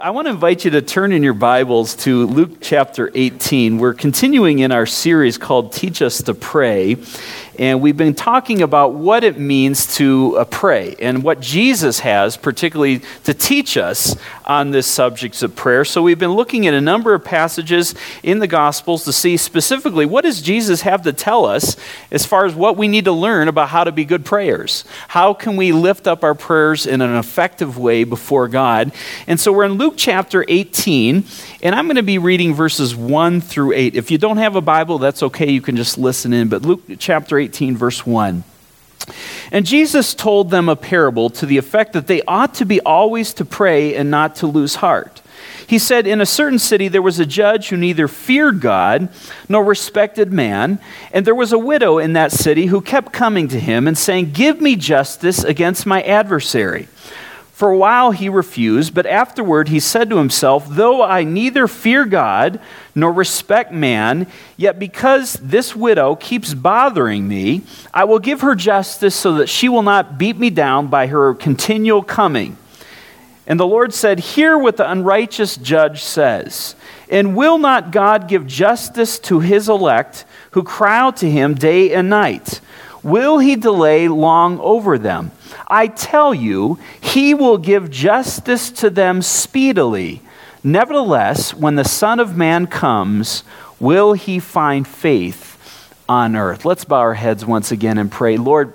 I want to invite you to turn in your Bibles to Luke chapter 18. We're continuing in our series called Teach Us to Pray, and we've been talking about what it means to pray and what Jesus has particularly to teach us on this subject of prayer. So we've been looking at a number of passages in the Gospels to see specifically what does Jesus have to tell us as far as what we need to learn about how to be good prayers. How can we lift up our prayers in an effective way before God? And so we're in Luke chapter 18, and I'm going to be reading verses 1 through 8. If you don't have a Bible, that's okay. You can just listen in. But Luke chapter 18, verse 1. And Jesus told them a parable to the effect that they ought to be always to pray and not to lose heart. He said, in a certain city there was a judge who neither feared God nor respected man, and there was a widow in that city who kept coming to him and saying, "Give me justice against my adversary." For a while he refused, but afterward he said to himself, "Though I neither fear God nor respect man, yet because this widow keeps bothering me, I will give her justice so that she will not beat me down by her continual coming." And the Lord said, "Hear what the unrighteous judge says. And will not God give justice to his elect who cry out to him day and night? Will he delay long over them? I tell you, he will give justice to them speedily. Nevertheless, when the Son of Man comes, will he find faith on earth?" Let's bow our heads once again and pray. Lord,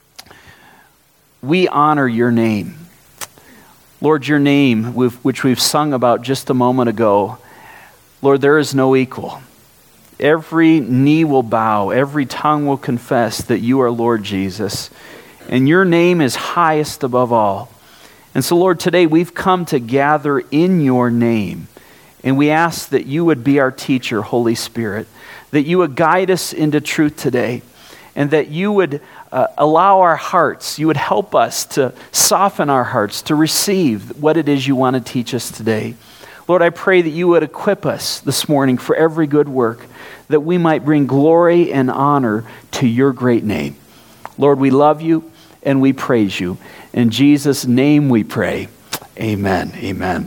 we honor your name. Lord, your name, which we've sung about just a moment ago, Lord, there is no equal. Every knee will bow, every tongue will confess that you are Lord Jesus, and your name is highest above all. And so, Lord, today we've come to gather in your name, and we ask that you would be our teacher, Holy Spirit, that you would guide us into truth today, and that you would allow our hearts, you would help us to soften our hearts to receive what it is you want to teach us today. Lord, I pray that you would equip us this morning for every good work, that we might bring glory and honor to your great name. Lord, we love you and we praise you. In Jesus' name we pray. Amen. Amen.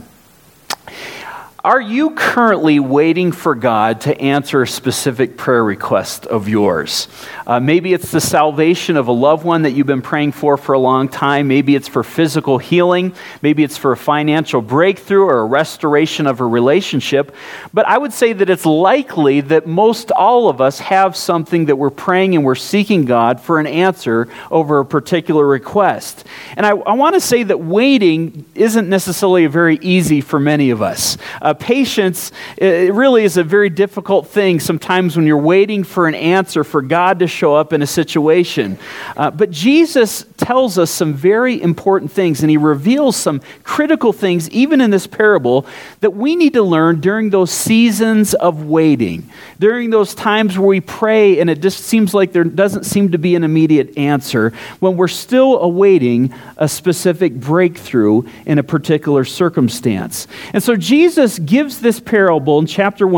Are you currently waiting for God to answer a specific prayer request of yours? Maybe it's the salvation of a loved one that you've been praying for a long time. Maybe it's for physical healing. Maybe it's for a financial breakthrough or a restoration of a relationship. But I would say that it's likely that most all of us have something that we're praying and we're seeking God for an answer over a particular request. And I want to say that waiting isn't necessarily very easy for many of us. Patience, it really is a very difficult thing sometimes when you're waiting for an answer for God to show up in a situation. But Jesus tells us some very important things, and he reveals some critical things, even in this parable, that we need to learn during those seasons of waiting, during those times where we pray and it just seems like there doesn't seem to be an immediate answer, when we're still awaiting a specific breakthrough in a particular circumstance. And so Jesus gives this parable in chapter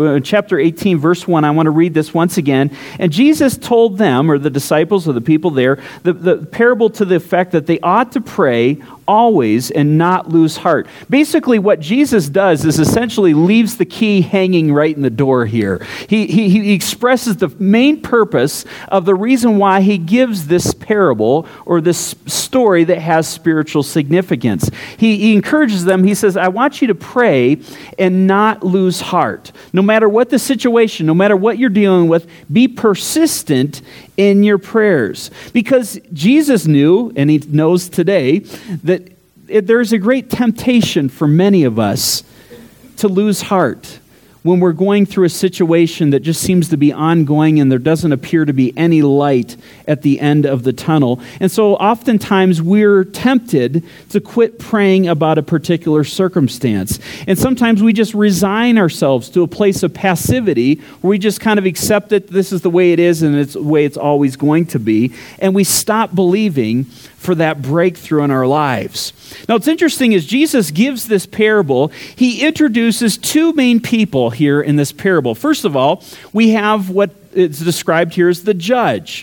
18, verse 1. I want to read this once again. And Jesus told them, or the disciples or the people there, the parable to the effect that they ought to pray always and not lose heart. Basically, what Jesus does is essentially leaves the key hanging right in the door here. He expresses the main purpose of the reason why he gives this parable or this story that has spiritual significance. He encourages them. He says, I want you to pray and not lose heart. No matter what the situation, no matter what you're dealing with, be persistent in your prayers. Because Jesus knew, and he knows today, that there's a great temptation for many of us to lose heart when we're going through a situation that just seems to be ongoing and there doesn't appear to be any light at the end of the tunnel. And so oftentimes we're tempted to quit praying about a particular circumstance. And sometimes we just resign ourselves to a place of passivity where we just kind of accept that this is the way it is and it's the way it's always going to be. And we stop believing for that breakthrough in our lives. Now, what's interesting is Jesus gives this parable. He introduces two main people here in this parable. First of all, we have what it's described here as the judge.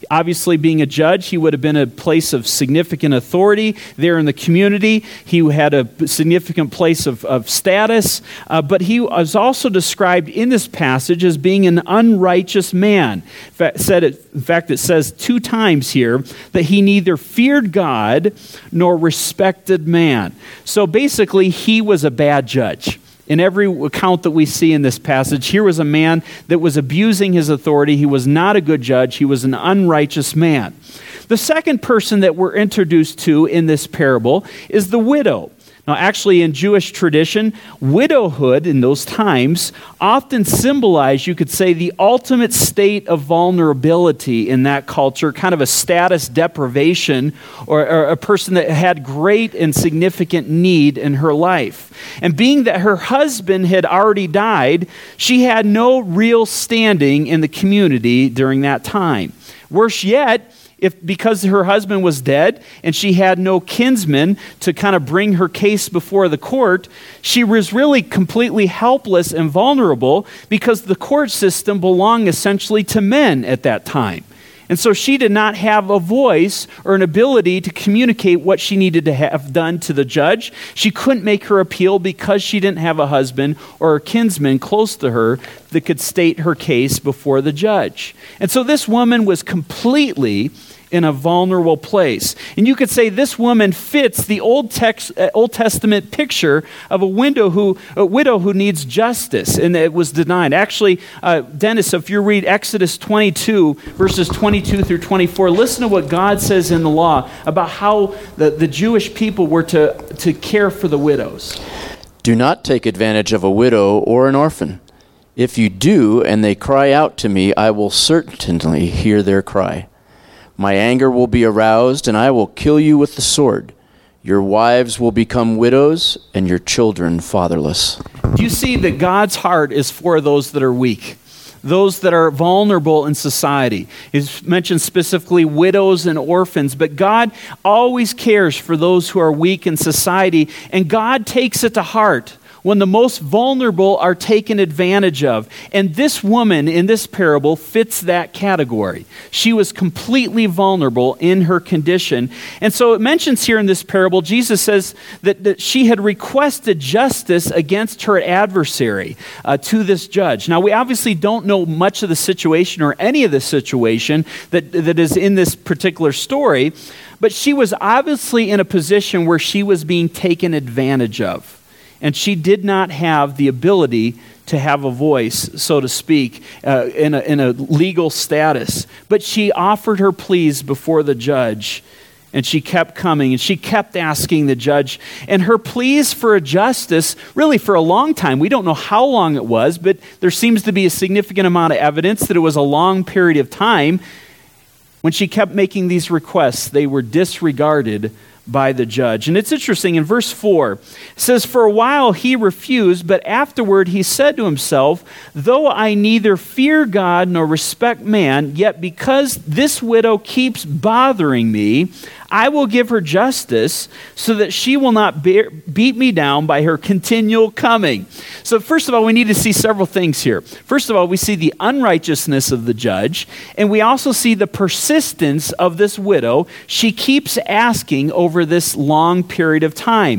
Obviously, being a judge, he would have been a place of significant authority there in the community. He had a significant place of status, but he was also described in this passage as being an unrighteous man. In fact, it says 2 times here that he neither feared God nor respected man. So basically, he was a bad judge. In every account that we see in this passage, here was a man that was abusing his authority. He was not a good judge. He was an unrighteous man. The second person that we're introduced to in this parable is the widow. Now, actually, in Jewish tradition, widowhood in those times often symbolized, you could say, the ultimate state of vulnerability in that culture, kind of a status deprivation, or a person that had great and significant need in her life. And being that her husband had already died, she had no real standing in the community during that time. Worse yet, because her husband was dead and she had no kinsman to kind of bring her case before the court, she was really completely helpless and vulnerable because the court system belonged essentially to men at that time. And so she did not have a voice or an ability to communicate what she needed to have done to the judge. She couldn't make her appeal because she didn't have a husband or a kinsman close to her that could state her case before the judge. And so this woman was completely in a vulnerable place. And you could say this woman fits the Old Testament picture of a widow who needs justice, and it was denied. Actually, Dennis, if you read Exodus 22, verses 22 through 24, listen to what God says in the law about how the Jewish people were to care for the widows. Do not take advantage of a widow or an orphan. If you do, and they cry out to me, I will certainly hear their cry. My anger will be aroused, and I will kill you with the sword. Your wives will become widows, and your children fatherless. Do you see that God's heart is for those that are weak, those that are vulnerable in society? He's mentioned specifically widows and orphans, but God always cares for those who are weak in society, and God takes it to heart when the most vulnerable are taken advantage of. And this woman in this parable fits that category. She was completely vulnerable in her condition. And so it mentions here in this parable, Jesus says that she had requested justice against her adversary to this judge. Now, we obviously don't know much of the situation or any of the situation that is in this particular story, but she was obviously in a position where she was being taken advantage of. And she did not have the ability to have a voice, so to speak, in a legal status. But she offered her pleas before the judge, and she kept coming, and she kept asking the judge. And her pleas for a justice, really for a long time, we don't know how long it was, but there seems to be a significant amount of evidence that it was a long period of time. When she kept making these requests, they were disregarded by the judge. And it's interesting, in verse 4, it says, for a while he refused, but afterward he said to himself, though I neither fear God nor respect man, yet because this widow keeps bothering me, I will give her justice so that she will not beat me down by her continual coming. So first of all, we need to see several things here. First of all, we see the unrighteousness of the judge, and we also see the persistence of this widow. She keeps asking over this long period of time.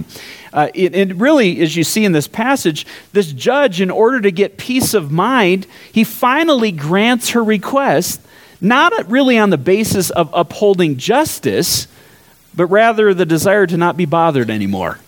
It really, as you see in this passage, this judge, in order to get peace of mind, he finally grants her request, not really on the basis of upholding justice, but rather the desire to not be bothered anymore.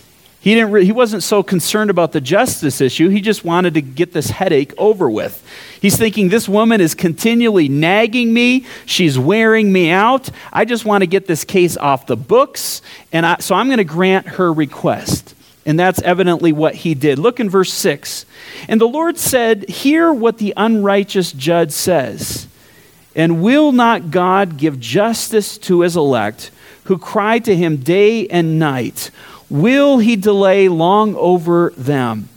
He wasn't so concerned about the justice issue. He just wanted to get this headache over with. He's thinking, this woman is continually nagging me. She's wearing me out. I just want to get this case off the books, so I'm going to grant her request. And that's evidently what he did. Look in verse 6. And the Lord said, hear what the unrighteous judge says. And will not God give justice to his elect, who cry to him day and night? Will he delay long over them?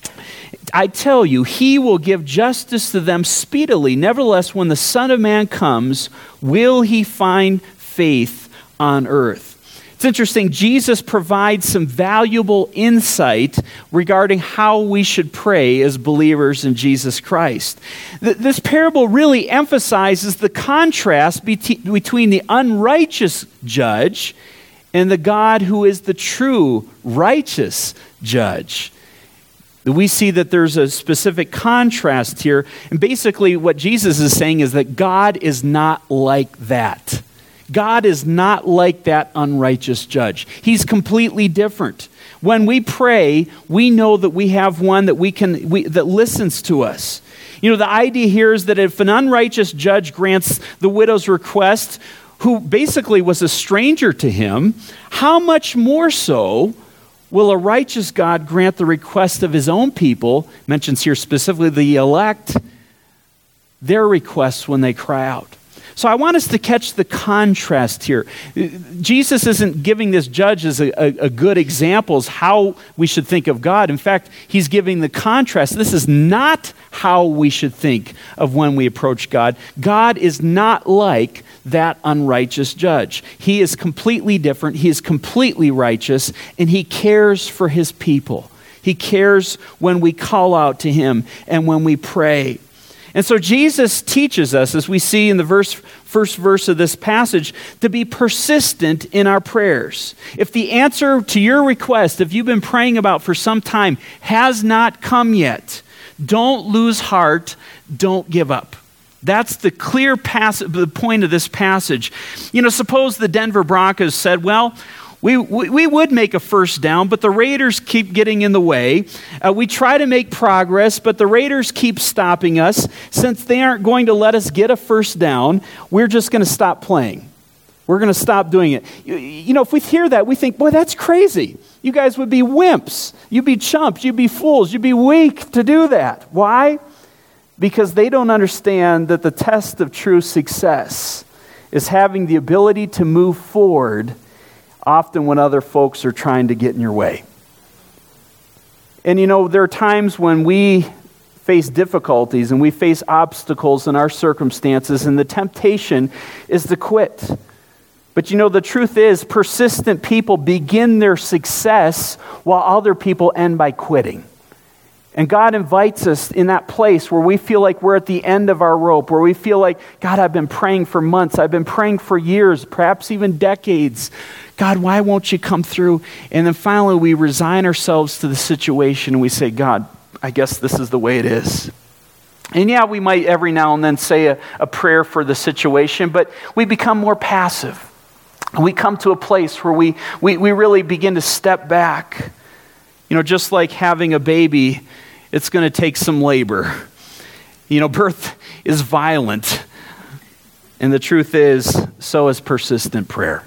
I tell you, he will give justice to them speedily. Nevertheless, when the Son of Man comes, will he find faith on earth? It's interesting, Jesus provides some valuable insight regarding how we should pray as believers in Jesus Christ. This parable really emphasizes the contrast between the unrighteous judge and the God who is the true righteous judge. We see that there's a specific contrast here. And basically what Jesus is saying is that God is not like that. God is not like that unrighteous judge. He's completely different. When we pray, we know that we have one that that listens to us. You know, the idea here is that if an unrighteous judge grants the widow's request, who basically was a stranger to him, how much more so will a righteous God grant the request of his own people, mentions here specifically the elect, their requests when they cry out? So I want us to catch the contrast here. Jesus isn't giving this judge as a good example as how we should think of God. In fact, he's giving the contrast. This is not how we should think of when we approach God. God is not like that unrighteous judge. He is completely different. He is completely righteous, and he cares for his people. He cares when we call out to him and when we pray. And so Jesus teaches us, as we see in the first verse of this passage, to be persistent in our prayers. If the answer to your request, if you've been praying about for some time, has not come yet, don't lose heart, don't give up. That's the clear the point of this passage. You know, suppose the Denver Broncos said, well, we would make a first down, but the Raiders keep getting in the way. We try to make progress, but the Raiders keep stopping us. Since they aren't going to let us get a first down, we're just going to stop playing. We're going to stop doing it. You know, if we hear that, we think, boy, that's crazy. You guys would be wimps. You'd be chumps. You'd be fools. You'd be weak to do that. Why? Because they don't understand that the test of true success is having the ability to move forward often when other folks are trying to get in your way. And you know, there are times when we face difficulties and we face obstacles in our circumstances, and the temptation is to quit. But you know, the truth is, persistent people begin their success while other people end by quitting. And God invites us in that place where we feel like we're at the end of our rope, where we feel like, God, I've been praying for months, I've been praying for years, perhaps even decades. God, why won't you come through? And then finally we resign ourselves to the situation and we say, God, I guess this is the way it is. And yeah, we might every now and then say a prayer for the situation, but we become more passive. We come to a place where we really begin to step back. You know, just like having a baby, it's going to take some labor. You know, birth is violent. And the truth is, so is persistent prayer.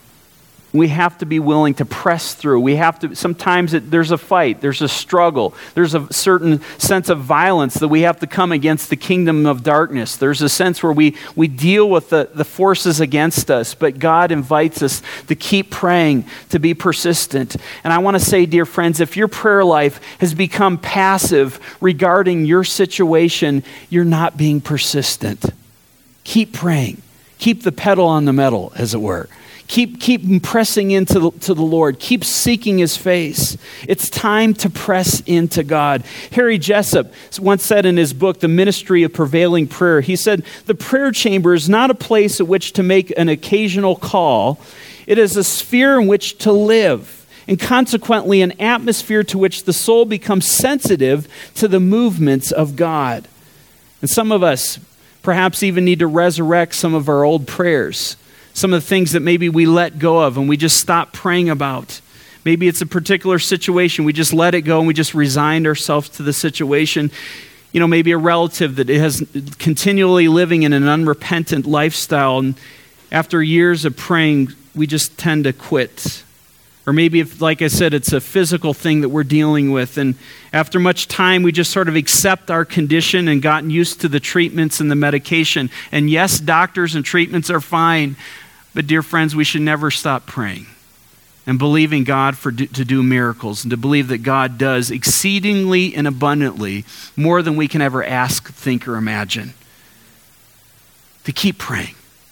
We have to be willing to press through. We have to, sometimes there's a fight, there's a struggle, there's a certain sense of violence that we have to come against the kingdom of darkness. There's a sense where we deal with the forces against us, but God invites us to keep praying, to be persistent. And I want to say, dear friends, if your prayer life has become passive regarding your situation, you're not being persistent. Keep praying. Keep the pedal on the metal, as it were. Keep pressing into the Lord. Keep seeking his face. It's time to press into God. Harry Jessup once said in his book, The Ministry of Prevailing Prayer, he said, the prayer chamber is not a place at which to make an occasional call. It is a sphere in which to live, and consequently an atmosphere to which the soul becomes sensitive to the movements of God. And some of us perhaps even need to resurrect some of our old prayers. Some of the things that maybe we let go of and we just stopped praying about. Maybe it's a particular situation. We just let it go and we just resigned ourselves to the situation. You know, maybe a relative that has continually living in an unrepentant lifestyle. And after years of praying, we just tend to quit. Or maybe, if, like I said, it's a physical thing that we're dealing with. And after much time, we just sort of accept our condition and gotten used to the treatments and the medication. And yes, doctors and treatments are fine. But dear friends, we should never stop praying and believing God to do miracles, and to believe that God does exceedingly and abundantly more than we can ever ask, think, or imagine. To keep praying.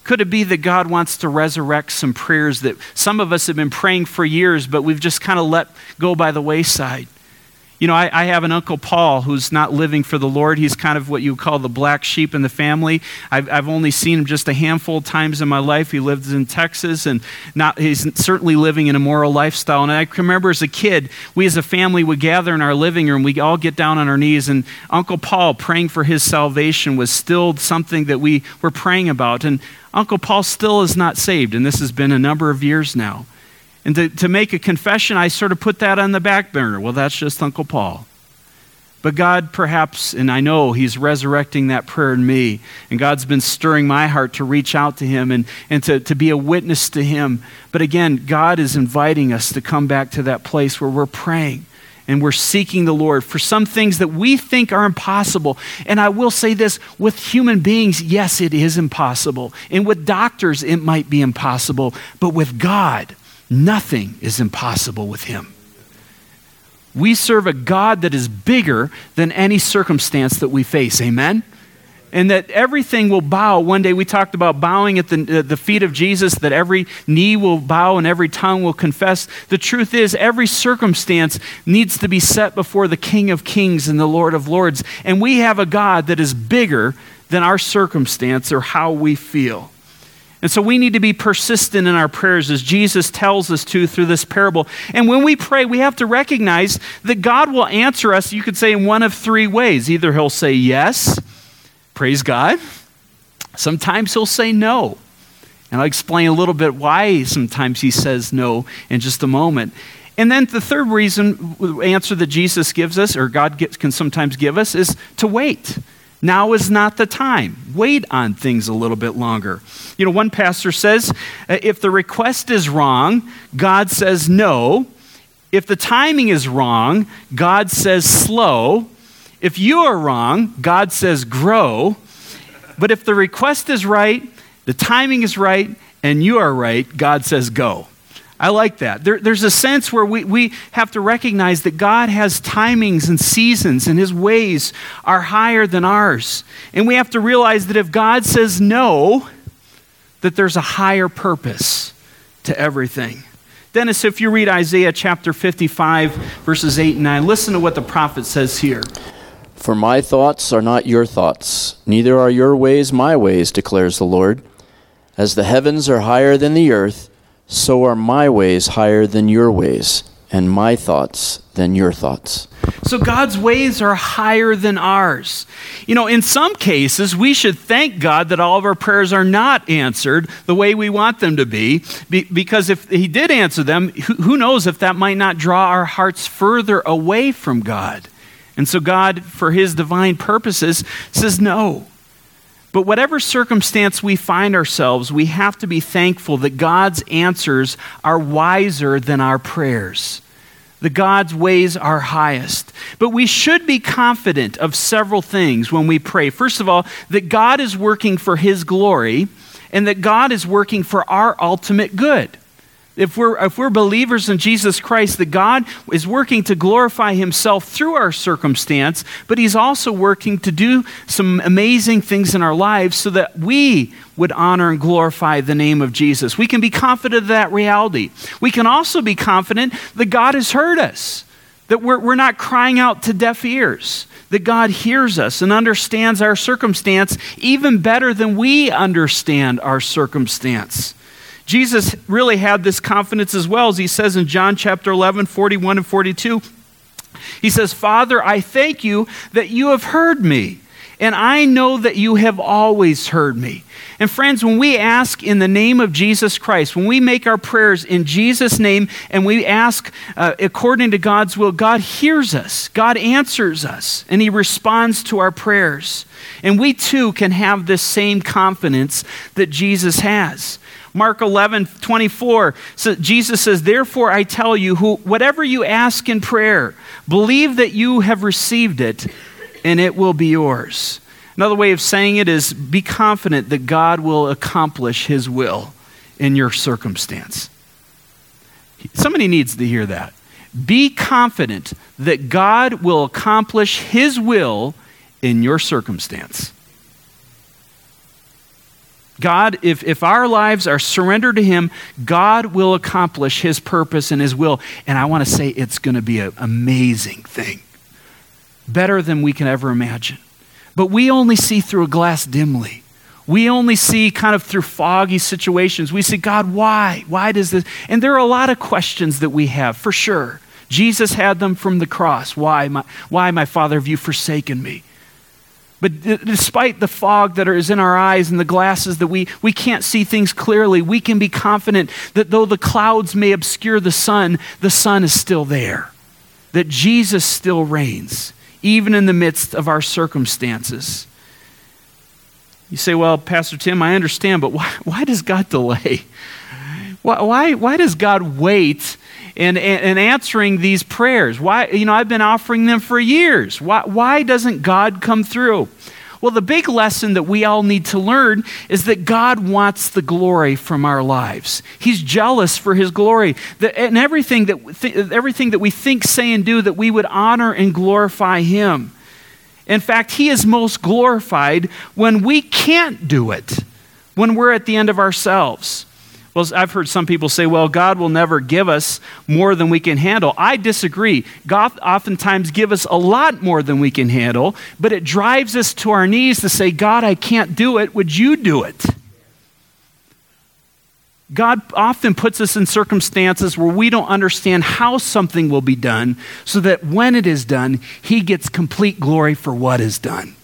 Could it be that God wants to resurrect some prayers that some of us have been praying for years, but we've just kind of let go by the wayside? You know, I have an Uncle Paul who's not living for the Lord. He's kind of what you call the black sheep in the family. I've only seen him just a handful of times in my life. He lives in Texas, and he's certainly living an immoral lifestyle. And I can remember as a kid, we as a family would gather in our living room. We'd all get down on our knees, and Uncle Paul praying for his salvation was still something that we were praying about. And Uncle Paul still is not saved, and this has been a number of years now. And to make a confession, I sort of put that on the back burner. Well, that's just Uncle Paul. But God perhaps, and I know he's resurrecting that prayer in me, and God's been stirring my heart to reach out to him and to be a witness to him. But again, God is inviting us to come back to that place where we're praying and we're seeking the Lord for some things that we think are impossible. And I will say this, with human beings, yes, it is impossible. And with doctors, it might be impossible. But with God, nothing is impossible with him. We serve a God that is bigger than any circumstance that we face. Amen? And that everything will bow. One day we talked about bowing at the feet of Jesus, that every knee will bow and every tongue will confess. The truth is, every circumstance needs to be set before the King of Kings and the Lord of Lords. And we have a God that is bigger than our circumstance or how we feel. And so we need to be persistent in our prayers as Jesus tells us to through this parable. And when we pray, we have to recognize that God will answer us, you could say, in one of three ways. Either he'll say yes, praise God. Sometimes he'll say no. And I'll explain a little bit why sometimes he says no in just a moment. And then the third answer that Jesus gives us, or God can sometimes give us, is to wait. Now is not the time. Wait on things a little bit longer. You know, one pastor says, if the request is wrong, God says no. If the timing is wrong, God says slow. If you are wrong, God says grow. But if the request is right, the timing is right, and you are right, God says go. I like that. There's a sense where we have to recognize that God has timings and seasons, and his ways are higher than ours. And we have to realize that if God says no, that there's a higher purpose to everything. Dennis, if you read Isaiah chapter 55, verses 8 and 9, listen to what the prophet says here. For my thoughts are not your thoughts, neither are your ways my ways, declares the Lord. As the heavens are higher than the earth, so are my ways higher than your ways, and my thoughts than your thoughts. So God's ways are higher than ours. You know, in some cases, we should thank God that all of our prayers are not answered the way we want them to be, because if he did answer them, who knows if that might not draw our hearts further away from God. And so God, for his divine purposes, says no. But whatever circumstance we find ourselves, we have to be thankful that God's answers are wiser than our prayers. That God's ways are highest. But we should be confident of several things when we pray. First of all, that God is working for his glory, and that God is working for our ultimate good. If we're believers in Jesus Christ, that God is working to glorify himself through our circumstance, but he's also working to do some amazing things in our lives so that we would honor and glorify the name of Jesus. We can be confident of that reality. We can also be confident that God has heard us, that we're not crying out to deaf ears, that God hears us and understands our circumstance even better than we understand our circumstance. Jesus really had this confidence as well, as he says in John chapter 11, 41 and 42. He says, Father, I thank you that you have heard me, and I know that you have always heard me. And friends, when we ask in the name of Jesus Christ, when we make our prayers in Jesus' name, and we ask according to God's will, God hears us, God answers us, and he responds to our prayers. And we too can have this same confidence that Jesus has. Mark 11:24, so Jesus says, therefore I tell you, whatever you ask in prayer, believe that you have received it, and it will be yours. Another way of saying it is, be confident that God will accomplish his will in your circumstance. Somebody needs to hear that. Be confident that God will accomplish his will in your circumstance. God, if our lives are surrendered to him, God will accomplish his purpose and his will. And I want to say it's going to be an amazing thing. Better than we can ever imagine. But we only see through a glass dimly. We only see kind of through foggy situations. We say, God, why? Why does this? And there are a lot of questions that we have, for sure. Jesus had them from the cross. Why, my Father, have you forsaken me? But despite the fog that is in our eyes and the glasses that we can't see things clearly, we can be confident that though the clouds may obscure the sun is still there. That Jesus still reigns, even in the midst of our circumstances. You say, well, Pastor Tim, I understand, but why does God delay? Why does God wait in answering these prayers? Why? I've been offering them for years. Why doesn't God come through? Well, the big lesson that we all need to learn is that God wants the glory from our lives. He's jealous for his glory. And everything that we think, say, and do, that we would honor and glorify him. In fact, he is most glorified when we can't do it, when we're at the end of ourselves. Well, I've heard some people say, well, God will never give us more than we can handle. I disagree. God oftentimes gives us a lot more than we can handle, but it drives us to our knees to say, God, I can't do it. Would you do it? God often puts us in circumstances where we don't understand how something will be done, so that when it is done, he gets complete glory for what is done.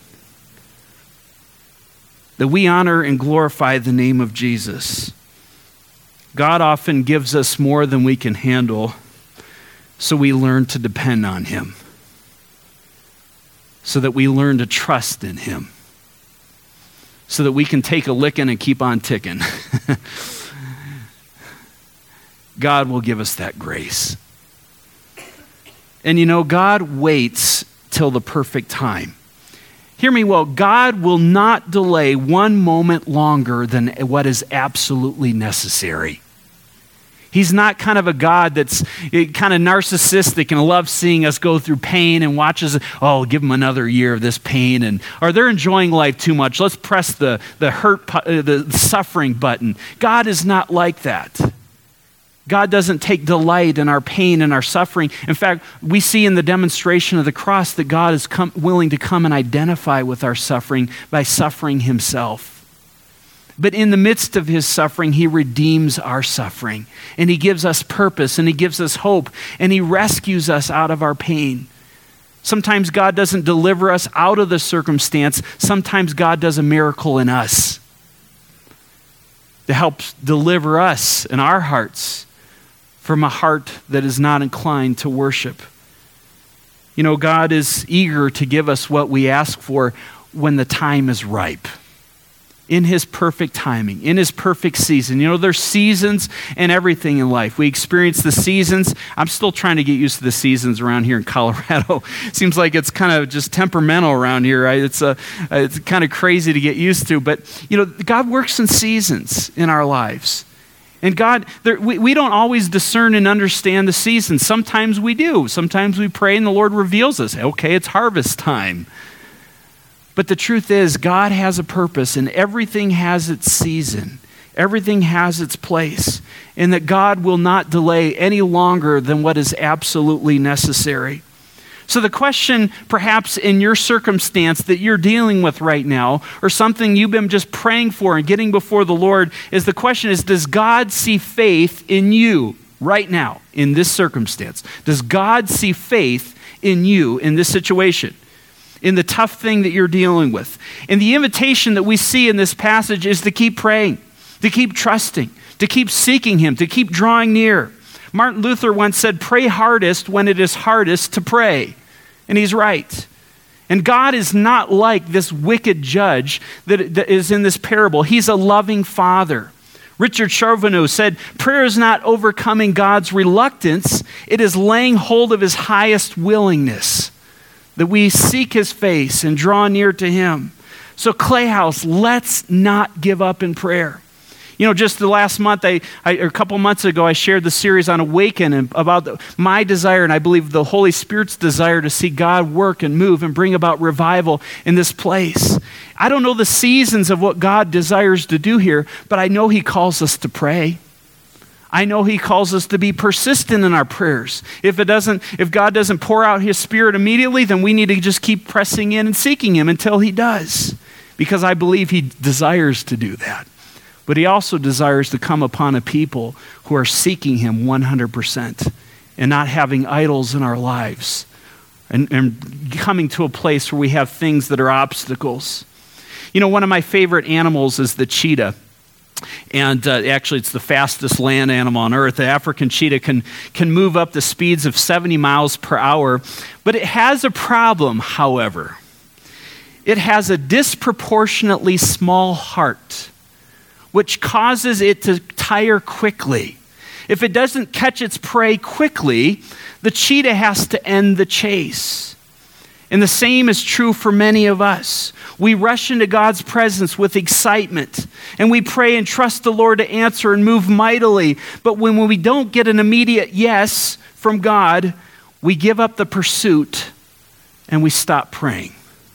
That we honor and glorify the name of Jesus. God often gives us more than we can handle, so we learn to depend on him, so that we learn to trust in him, so that we can take a licking and keep on ticking. God will give us that grace. And God waits till the perfect time. Hear me well, God will not delay one moment longer than what is absolutely necessary. He's not kind of a God that's kind of narcissistic and loves seeing us go through pain and watches, give them another year of this pain, or they're enjoying life too much. Let's press the suffering button. God is not like that. God doesn't take delight in our pain and our suffering. In fact, we see in the demonstration of the cross that God is willing to come and identify with our suffering by suffering himself. But in the midst of his suffering, he redeems our suffering. And he gives us purpose, and he gives us hope, and he rescues us out of our pain. Sometimes God doesn't deliver us out of the circumstance. Sometimes God does a miracle in us to help deliver us and our hearts from a heart that is not inclined to worship. God is eager to give us what we ask for when the time is ripe. In his perfect timing, in his perfect season. There's seasons and everything in life. We experience the seasons. I'm still trying to get used to the seasons around here in Colorado. Seems like it's kind of just temperamental around here, right? It's kind of crazy to get used to. But, God works in seasons in our lives. And God, we don't always discern and understand the seasons. Sometimes we do. Sometimes we pray and the Lord reveals us. Okay, it's harvest time. But the truth is, God has a purpose, and everything has its season. Everything has its place. And that God will not delay any longer than what is absolutely necessary. So the question, perhaps in your circumstance that you're dealing with right now, or something you've been just praying for and getting before the Lord, is the question is, does God see faith in you right now in this circumstance? Does God see faith in you in this situation, in the tough thing that you're dealing with? And the invitation that we see in this passage is to keep praying, to keep trusting, to keep seeking him, to keep drawing near. Martin Luther once said, pray hardest when it is hardest to pray. And he's right. And God is not like this wicked judge that is in this parable. He's a loving father. Richard Charbonneau said, prayer is not overcoming God's reluctance. It is laying hold of his highest willingness, that we seek his face and draw near to him. So Clay House, let's not give up in prayer. Just the last month, a couple months ago, I shared the series on Awaken and about my desire, and I believe the Holy Spirit's desire to see God work and move and bring about revival in this place. I don't know the seasons of what God desires to do here, but I know He calls us to pray. I know He calls us to be persistent in our prayers. If God doesn't pour out His Spirit immediately, then we need to just keep pressing in and seeking Him until He does, because I believe He desires to do that. But He also desires to come upon a people who are seeking Him 100% and not having idols in our lives and coming to a place where we have things that are obstacles. One of my favorite animals is the cheetah. And actually, it's the fastest land animal on earth. The African cheetah can move up to speeds of 70 miles per hour. But it has a problem, however. It has a disproportionately small heart, which causes it to tire quickly. If it doesn't catch its prey quickly, the cheetah has to end the chase. And the same is true for many of us. We rush into God's presence with excitement, and we pray and trust the Lord to answer and move mightily. But when we don't get an immediate yes from God, we give up the pursuit and we stop praying.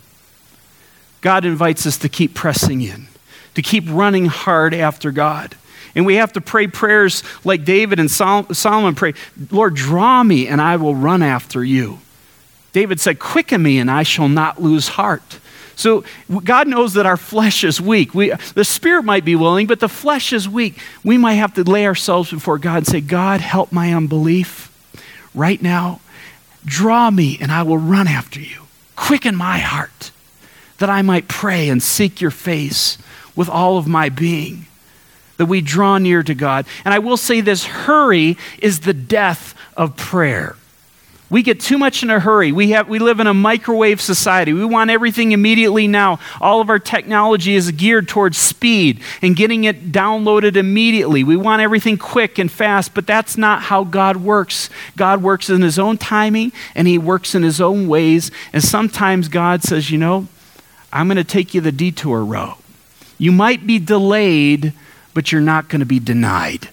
God invites us to keep pressing in, to keep running hard after God. And we have to pray prayers like David and Solomon prayed, Lord, draw me and I will run after you. David said, quicken me and I shall not lose heart. So God knows that our flesh is weak. The spirit might be willing, but the flesh is weak. We might have to lay ourselves before God and say, God, help my unbelief right now. Draw me and I will run after you. Quicken my heart that I might pray and seek your face with all of my being, that we draw near to God. And I will say this, hurry is the death of prayer. We get too much in a hurry. We live in a microwave society. We want everything immediately now. All of our technology is geared towards speed and getting it downloaded immediately. We want everything quick and fast, but that's not how God works. God works in His own timing, and He works in His own ways. And sometimes God says, I'm going to take you the detour route. You might be delayed, but you're not going to be denied.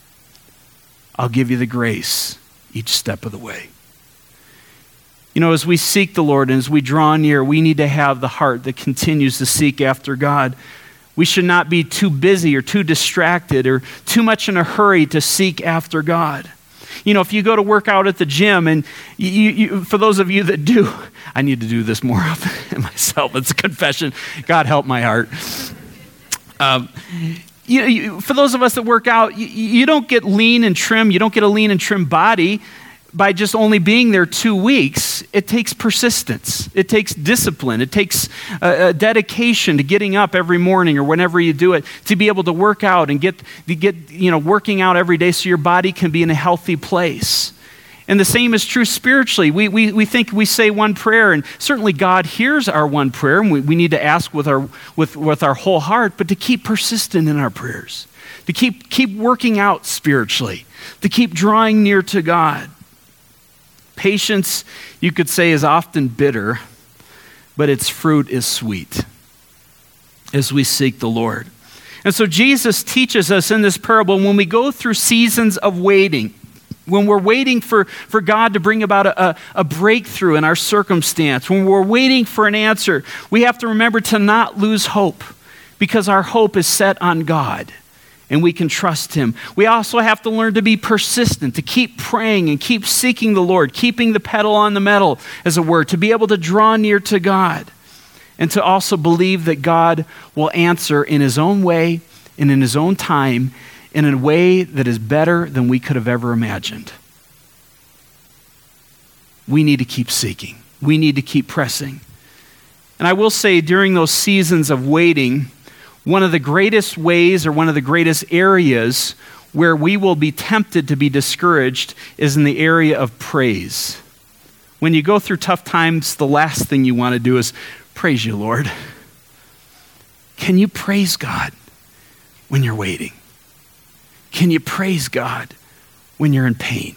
I'll give you the grace each step of the way. As we seek the Lord and as we draw near, we need to have the heart that continues to seek after God. We should not be too busy or too distracted or too much in a hurry to seek after God. If you go to work out at the gym, and you, for those of you that do, I need to do this more often myself. It's a confession. God help my heart. For those of us that work out, you don't get lean and trim. You don't get a lean and trim body by just only being there 2 weeks. It takes persistence. It takes discipline. It takes a dedication to getting up every morning or whenever you do it to be able to work out and get working out every day so your body can be in a healthy place. And the same is true spiritually. We think we say one prayer, and certainly God hears our one prayer, and we need to ask with our whole heart, but to keep persistent in our prayers, to keep working out spiritually, to keep drawing near to God. Patience, you could say, is often bitter, but its fruit is sweet as we seek the Lord. And so Jesus teaches us in this parable, when we go through seasons of waiting, when we're waiting for God to bring about a breakthrough in our circumstance, when we're waiting for an answer, we have to remember to not lose hope, because our hope is set on God and we can trust Him. We also have to learn to be persistent, to keep praying and keep seeking the Lord, keeping the pedal on the metal, as it were, to be able to draw near to God, and to also believe that God will answer in His own way and in His own time, in a way that is better than we could have ever imagined. We need to keep seeking. We need to keep pressing. And I will say, during those seasons of waiting, one of the greatest ways, or one of the greatest areas where we will be tempted to be discouraged, is in the area of praise. When you go through tough times, the last thing you want to do is praise you, Lord. Can you praise God when you're waiting? Can you praise God when you're in pain?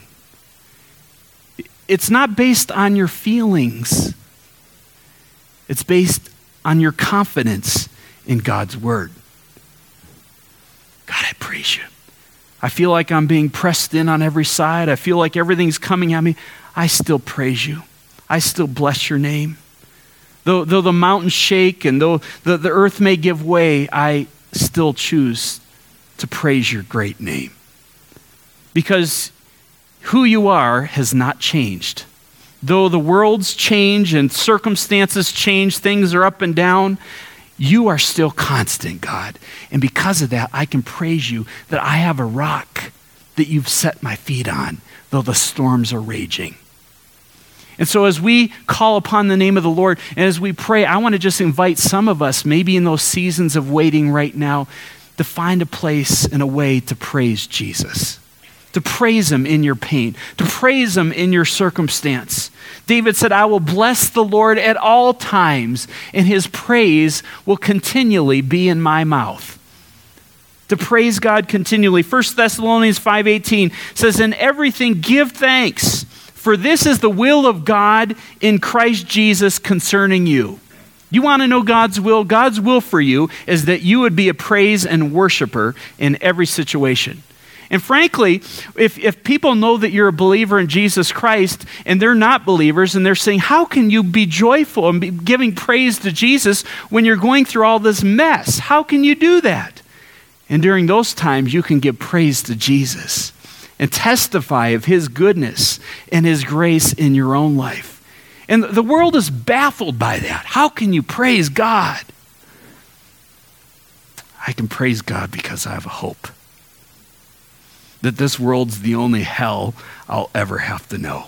It's not based on your feelings. It's based on your confidence in God's word. God, praise you. I feel like I'm being pressed in on every side. I feel like everything's coming at me. I still praise you. I still bless your name. Though the mountains shake and though the earth may give way, I still choose to praise your great name. Because who you are has not changed. Though the worlds change and circumstances change, things are up and down, you are still constant, God. And because of that, I can praise you that I have a rock that you've set my feet on, though the storms are raging. And so as we call upon the name of the Lord, and as we pray, I want to just invite some of us, maybe in those seasons of waiting right now, to find a place and a way to praise Jesus. To praise him in your pain, to praise him in your circumstance. David said, I will bless the Lord at all times, and his praise will continually be in my mouth. To praise God continually. 1 Thessalonians 5:18 says, in everything give thanks, for this is the will of God in Christ Jesus concerning you. You want to know God's will? God's will for you is that you would be a praise and worshiper in every situation. And frankly, if people know that you're a believer in Jesus Christ and they're not believers and they're saying, how can you be joyful and be giving praise to Jesus when you're going through all this mess? How can you do that? And during those times, you can give praise to Jesus and testify of his goodness and his grace in your own life. And the world is baffled by that. How can you praise God? I can praise God because I have a hope. That this world's the only hell I'll ever have to know.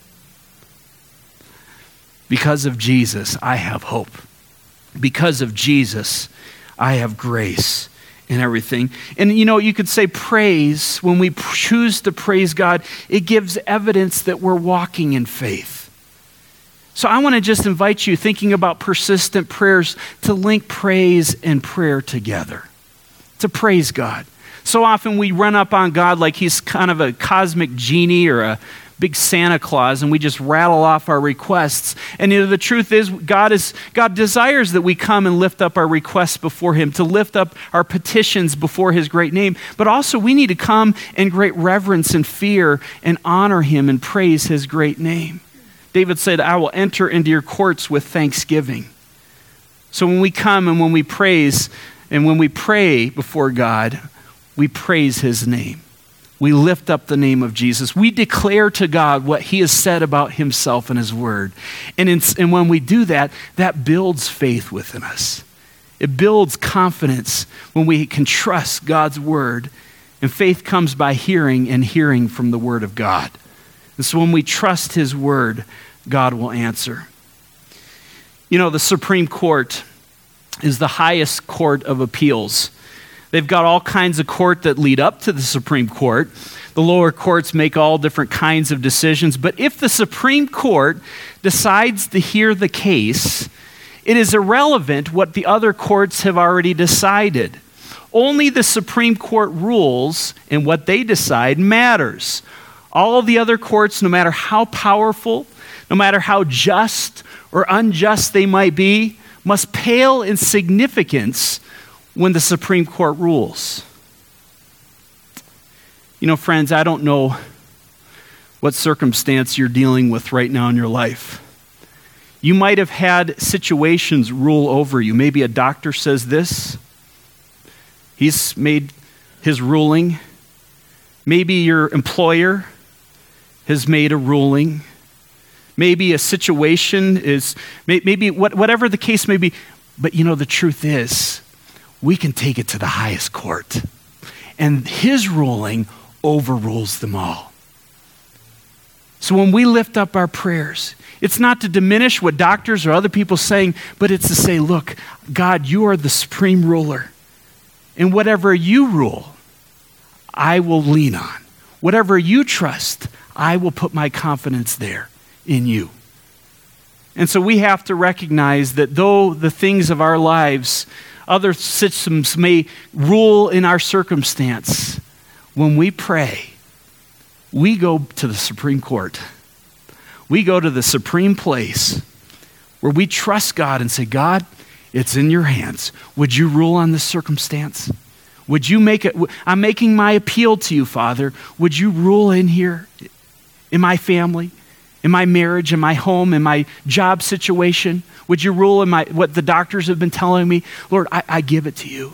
Because of Jesus, I have hope. Because of Jesus, I have grace in everything. And you could say praise, when we choose to praise God, it gives evidence that we're walking in faith. So I want to just invite you, thinking about persistent prayers, to link praise and prayer together. To praise God. So often we run up on God like he's kind of a cosmic genie or a big Santa Claus, and we just rattle off our requests. And the truth is, God desires that we come and lift up our requests before him, to lift up our petitions before his great name. But also we need to come in great reverence and fear and honor him and praise his great name. David said, I will enter into your courts with thanksgiving. So when we come and when we praise and when we pray before God, we praise his name. We lift up the name of Jesus. We declare to God what he has said about himself and his word. And when we do that, that builds faith within us. It builds confidence when we can trust God's word. And faith comes by hearing, and hearing from the word of God. And so when we trust his word, God will answer. The Supreme Court is the highest court of appeals. They've got all kinds of court that lead up to the Supreme Court. The lower courts make all different kinds of decisions. But if the Supreme Court decides to hear the case, it is irrelevant what the other courts have already decided. Only the Supreme Court rules, and what they decide matters. All of the other courts, no matter how powerful, no matter how just or unjust they might be, must pale in significance when the Supreme Court rules. Friends, I don't know what circumstance you're dealing with right now in your life. You might have had situations rule over you. Maybe a doctor says this. He's made his ruling. Maybe your employer has made a ruling. Maybe a situation is, maybe whatever the case may be. But the truth is, we can take it to the highest court. And his ruling overrules them all. So when we lift up our prayers, it's not to diminish what doctors or other people are saying, but it's to say, look, God, you are the supreme ruler. And whatever you rule, I will lean on. Whatever you trust, I will put my confidence there in you. And so we have to recognize that though the things of our lives, other systems may rule in our circumstance, when we pray, we go to the Supreme Court. We go to the supreme place where we trust God and say, God, it's in your hands. Would you rule on this circumstance? Would you make it? I'm making my appeal to you, Father. Would you rule in here, in my family, in my marriage, in my home, in my job situation? Would you rule in what the doctors have been telling me? Lord, I give it to you.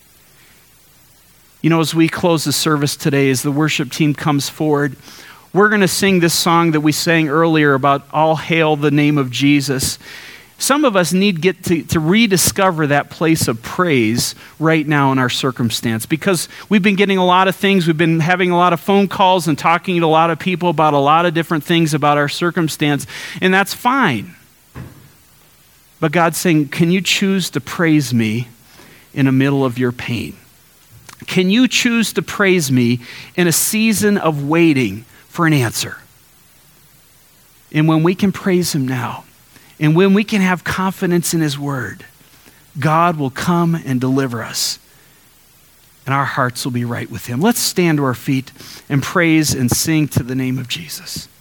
You know, as we close the service today, as the worship team comes forward, we're going to sing this song that we sang earlier about all hail the name of Jesus. Some of us need to rediscover that place of praise right now in our circumstance, because we've been getting a lot of things. We've been having a lot of phone calls and talking to a lot of people about a lot of different things about our circumstance, and that's fine. But God's saying, can you choose to praise me in the middle of your pain? Can you choose to praise me in a season of waiting for an answer? And when we can praise him now, and when we can have confidence in his word, God will come and deliver us, and our hearts will be right with him. Let's stand to our feet and praise and sing to the name of Jesus.